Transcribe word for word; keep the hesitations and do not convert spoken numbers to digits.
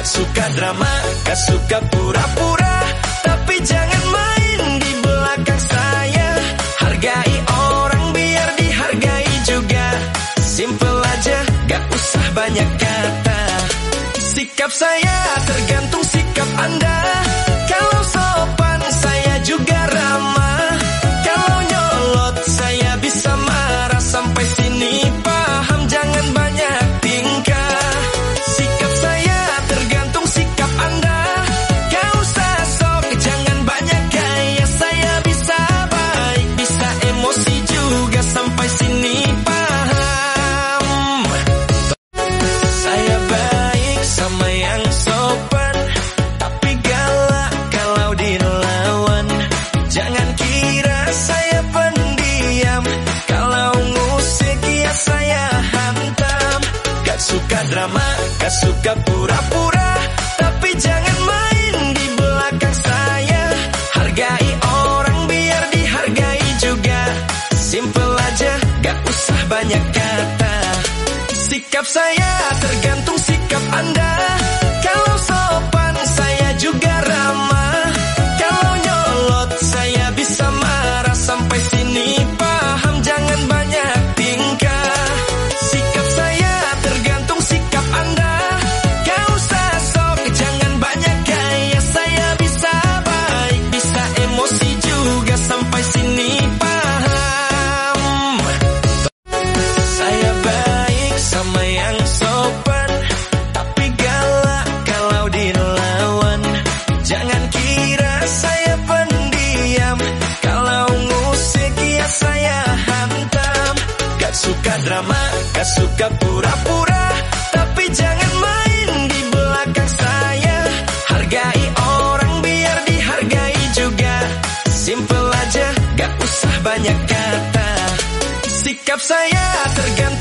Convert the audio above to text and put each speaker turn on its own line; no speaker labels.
Gak suka drama, gak suka pura-pura, tapi jangan main di belakang saya. Hargai orang biar dihargai juga. Simple aja, gak usah banyak kata. Sikap saya tergantung sikap Anda. Kalau sopan saya juga ramah. Kalau nyolot saya bisa marah. Sampai sini paham, jangan banyak tingkah. Sikap saya tergantung sikap Anda. Gak usah sok, jangan banyak gaya. Saya bisa baik, bisa emosi juga. Sampai sini paham. Saya baik sama yang sopan, tapi galak kalau dilawan. Jangan kira saya pendiam. Kalau ngusik ya saya hantam. Gak suka drama, gak suka pura-pura, tapi jangan main di belakang saya. Hargai orang biar dihargai juga. Simple aja, gak usah banyak kata. Sikap saya tergantung sikap Anda. Kalau sopan saya juga ramah. Kalau nyolot saya bisa marah. Sampai sini paham, jangan banyak tingkah. Sikap saya tergantung sikap Anda. Gak usah sok, jangan banyak gaya. Saya bisa baik, bisa emosi juga. Sampai sini paham. Saya baik sama yang sopan, tapi galak kalau dilawan. Jangan kira saya pendiam. Kalau ngusik ya saya hantam. Gak suka drama, gak suka pura-pura, tapi jangan main di belakang saya. Hargai orang biar dihargai juga. Simple aja, gak usah banyak kata. Sikap saya tergantung